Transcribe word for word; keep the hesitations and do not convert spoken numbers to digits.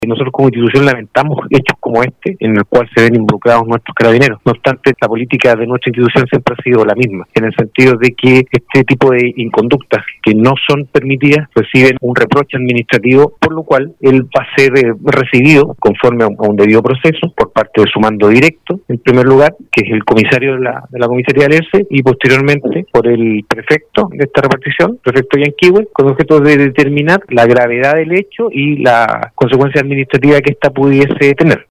Nosotros como institución lamentamos hechos como este, en el cual se ven involucrados nuestros carabineros. No obstante, la política de nuestra institución siempre ha sido la misma, en el sentido de que este tipo de inconductas que no son permitidas reciben un reproche administrativo, por lo cual él va a ser eh, recibido conforme a un, a un debido proceso por parte de su mando directo, en primer lugar, que es el comisario de la, de la comisaría del ERCE, y posteriormente por el prefecto de esta repartición, prefecto Yanquihue, con objeto de determinar la gravedad del hecho y la consecuencia administrativa que ésta pudiese tener.